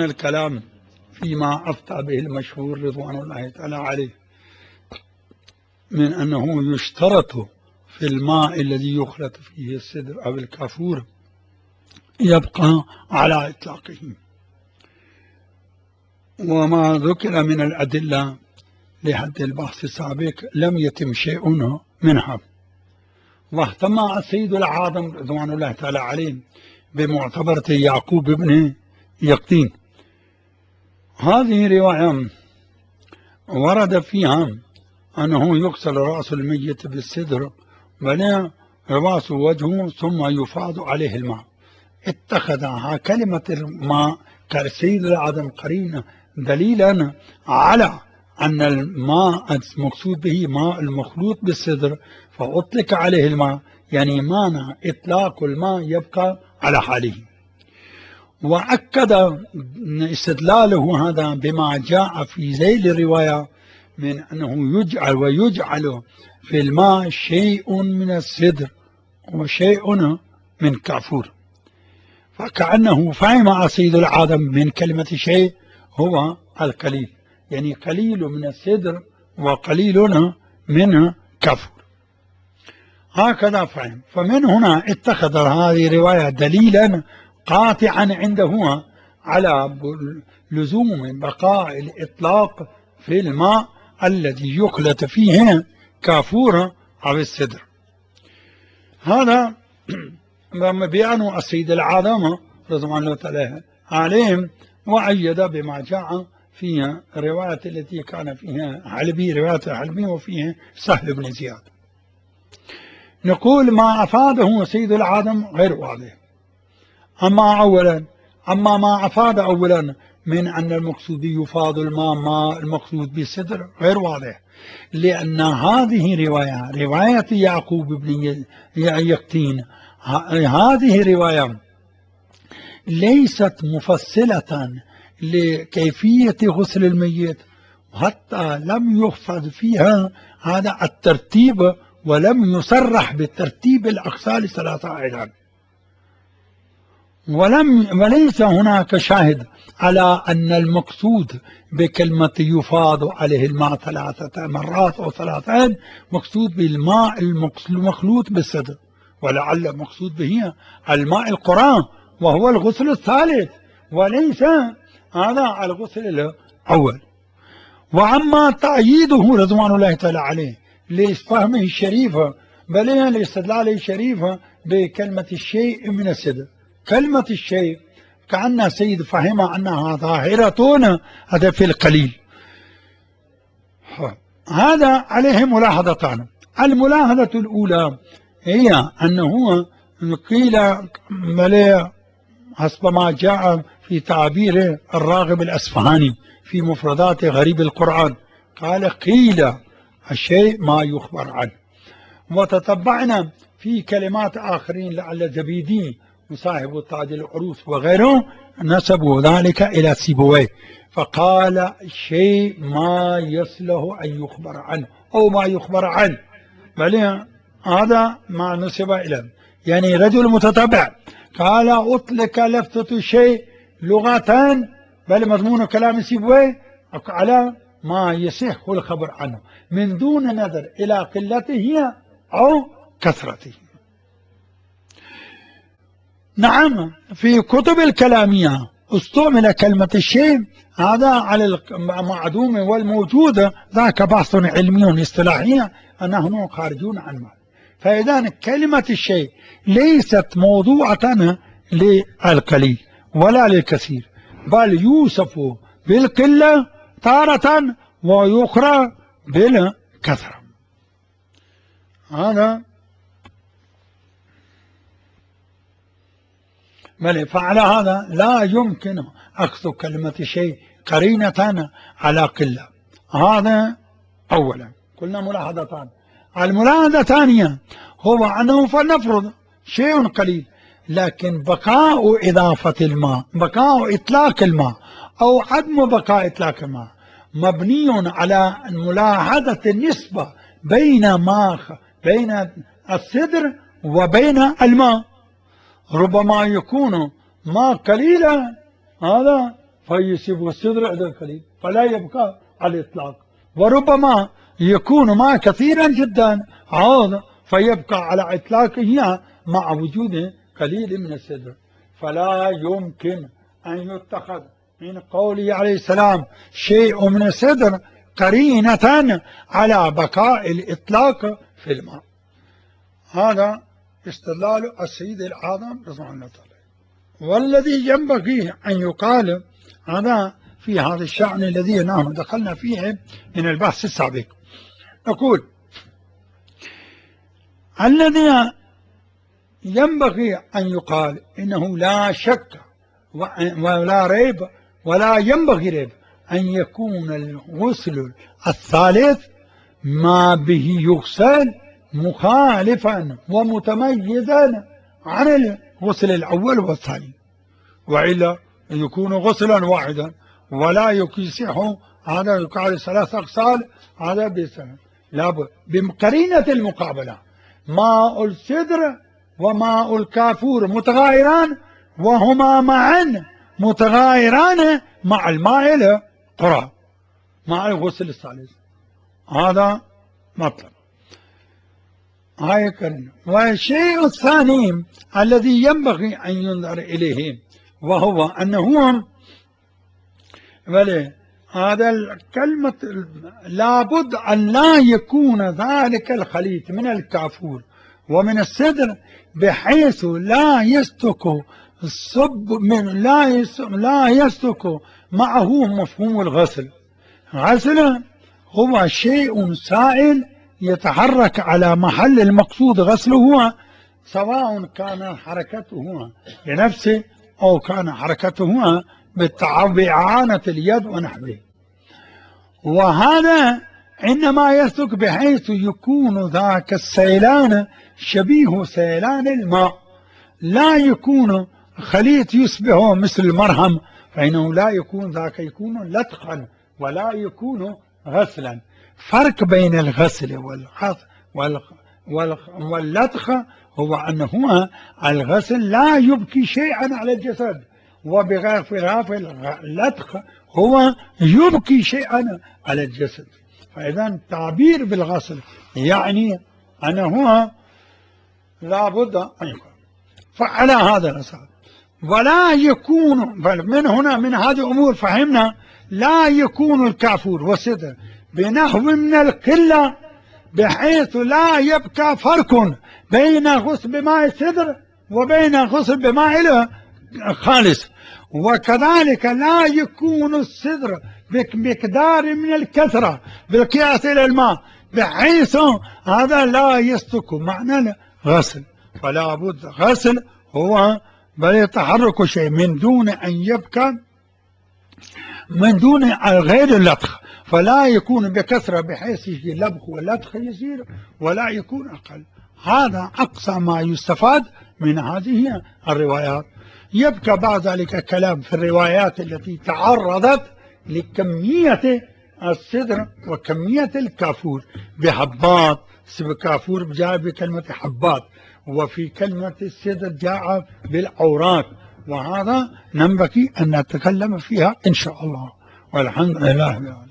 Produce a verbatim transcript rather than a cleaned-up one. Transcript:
الكلام فيما أفتى به المشهور رضوان الله تعالى عليه من أنه يشترط في الماء الذي يخلط فيه السدر أو الكافور يبقى على إطلاقه، وما ذكر من الأدلة لحد البحث السابق لم يتم شيء منها. واهتم السيد العاظم رضوان الله تعالى عليه بمعتبرة يعقوب بن يقطين. هذه رواية ورد فيها أنه يغسل رأس الميت بالسدر بل رأس وجهه ثم يفاض عليه الماء. اتخذها كلمة الماء كالسيد العاظم قرينة دليلا على أن الماء المقصود به ماء المخلوط بالسدر فأطلق عليه الماء، يعني معنى إطلاق الماء يبقى على حاله. وأكد استدلاله هذا بما جاء في ذيل الرواية من أنه يجعل ويجعل في الماء شيء من السدر وشيء من كافور، فكأنه فهم السيد العاظم من كلمة شيء هو القليل، يعني قليل من السدر وقليل من كافور، هكذا فهم. فمن هنا اتخذ هذه الرواية دليلا قاطعا عنده على لزوم بقاء الإطلاق في الماء الذي يخلط فيه كافور أو السدر. هذا بيان السيد العاظم رضوان الله تعالى عليهم، وأيد بما جاء في الرواية التي كان فيها حلبي، رواية حلبي وفيها سهل بن زياد. نقول ما أفاده سيد العاظم غير واضح. أما أولا أما ما أفاد أولا من أن المقصود يفاض الماء ما المقصود بالسدر غير واضح، لأن هذه رواية رواية يعقوب بن يقطين هذه الرواية ليست مفصلة لكيفية غسل الميت، حتى لم يحفظ فيها هذا الترتيب ولم يصرح بالترتيب الأغسال الثلاثة أيضا، ولم وليس هناك شاهد على أن المقصود بكلمة يفاض عليه الماء ثلاثة مرات أو ثلاثين مقصود بالماء المخلوط بالسدر، ولعل المقصود به الماء القرآن وهو الغسل الثالث وليس هذا الغسل الأول. وأما تأييده رضوان الله تعالى عليه لفهمه الشريفة بل لاستدلاله الشريفة بكلمة الشيء من السدر، كلمة الشيء كأن سيد فهم أنها ظاهرة هذا في القليل. هذا عليه ملاحظتان. الملاحظة الأولى هي أنه قيل حسب ما جاء في تعبير الراغب الأصفهاني في مفردات غريب القرآن، قال قيل الشيء ما يخبر عنه. وتتبعنا في كلمات آخرين لعل زبيدي وصاحب تاج العروس وغيره نسبوا ذلك إلى سيبويه، فقال شيء ما يصله أن يخبر عنه أو ما يخبر عنه، بل هذا ما نسب إليه، يعني رجل متتبع قال أطلق لفتة شيء لغتان بل مضمون كلام سيبويه على ما يصح الخبر عنه من دون نظر إلى قلته أو كثرته. نعم في كتب الكلامية استعمل كلمة الشيء هذا على المعدوم والموجود، ذاك بحث علمي اصطلاحي نحن خارجون عنه. فإذا كلمة الشيء ليست موضوعة للقليل ولا للكثير، بل يوصف بالقلة تارة ويخرى بالكثرة. هذا بل فعلى هذا لا يمكن أخذ كلمة شيء قرينة على قلة. هذا أولا قلنا ملاحظتان. الملاحظة الثانية هو أنه فلنفرض شيء قليل، لكن بقاء إضافة الماء بقاء إطلاق الماء أو عدم بقاء إطلاق الماء مبني على ملاحظة النسبة بين ما بين السدر وبين الماء. ربما يكون ماء قليلا هذا فيصيب الصدر عند القليل فلا يبقى على الإطلاق، وربما يكون ما كثيرا جدا عوض فيبقى على إطلاقه مع وجود قليل من الصدر. فلا يمكن أن يتخذ من قوله عليه السلام شيء من الصدر قرينة على بقاء الإطلاق في الماء. هذا استدلال السيد الأعظم رضي الله تعالى. والذي ينبغي أن يقال هذا في هذا الشأن الذي نحن دخلنا فيه من البحث السابق، نقول الذي ينبغي أن يقال إنه لا شك ولا ريب ولا ينبغي ريب أن يكون الغسل الثالث ما به يغسل مخالفا ومتميزا عن الغسل الأول والثاني، وإلا يكون غسلا واحدا ولا يصح هذا يقال ثلاث أغسال هذا بسنة. لابد بقرينة المقابلة ماء السدر وماء الكافور متغايران وهما معا متغايران مع الماء القرى مع الغسل الثالث. هذا مطلب هاي قرينة. والشيء الثاني الذي ينبغي أن ينظر إليه وهو أنه بل هذا الكلمة لابد أن لا يكون ذلك الخليط من الكافور ومن السدر بحيث لا يسلك الصب من لا لا يسلك معه مفهوم الغسل. غسل هو شيء سائل يتحرك على محل المقصود غسله، سواء كان حركته بنفسه أو كان حركته بإعانة اليد ونحوه. وهذا إنما يسلك بحيث يكون ذاك السيلان شبيه سيلان الماء، لا يكون خليط يشبه مثل المرهم، فإنه لا يكون ذاك يكون لطخا ولا يكون غسلا. فرق بين الغسل واللطخ هو أنه الغسل لا يبكي شيئا على الجسد، وبخلاف اللطخ هو يبكي شيئا على الجسد. فإذا التعبير بالغسل يعني أنه لا بد أن يكون فعلى هذا الأساس. ولا يكون من هنا من هذه الأمور فهمنا لا يكون الكافور والسدر بنحو من القلة بحيث لا يبقى فرق بين غسل بماء السدر وبين غسل بماء خالص. وكذلك لا يكون السدر بمقدار من الكثرة بالقياس إلى الماء بحيث هذا لا يسلك معنى الغسل. فلا بد غسل هو بل يتحرك شيء من دون أن يبقى من دون غير اللطخ، فلا يكون بكثرة بحيث يجي لبخ واللطخ يصير ولا يكون أقل. هذا أقصى ما يستفاد من هذه الروايات. يبقى بعد ذلك كلام في الروايات التي تعرضت لكمية السدر وكمية الكافور بحبات. الكافور جاء بكلمة حبات، وفي كلمة السدر جاء بالأوراق، وهذا ننبغي أن نتكلم فيها إن شاء الله، والحمد لله.